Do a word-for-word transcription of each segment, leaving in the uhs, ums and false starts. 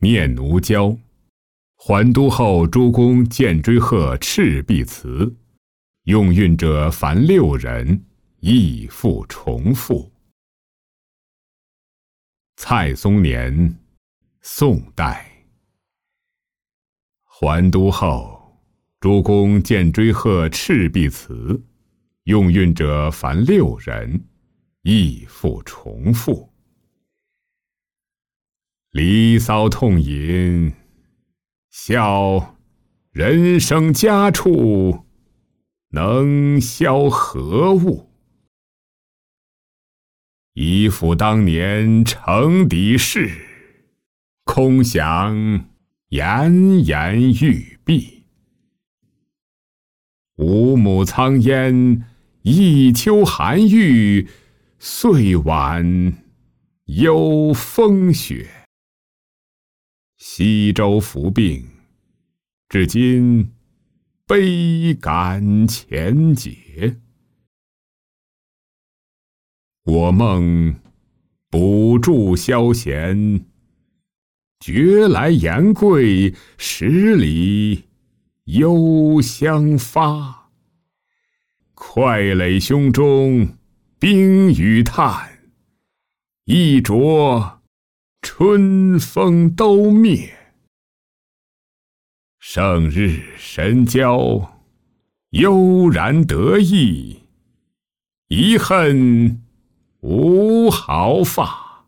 念奴娇。还都后，诸公见追贺赤壁词，用韵者凡六人，亦复重复。蔡松年，宋代。还都后，诸公见追贺赤壁词，用韵者凡六人，亦复重复。离骚痛饮，笑人生家处，能消何物？以辅当年承敌事，空想炎炎玉璧。五亩苍烟，一秋寒玉，岁晚有风雪。西周服病，至今悲感前节。我梦补助消闲，觉来言贵，十里幽香发。快垒胸中冰雨炭，一着春风都灭。胜日神交，悠然得意，遗恨无毫发。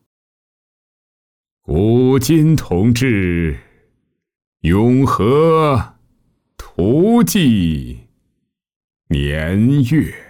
古今同志，永和图记年月。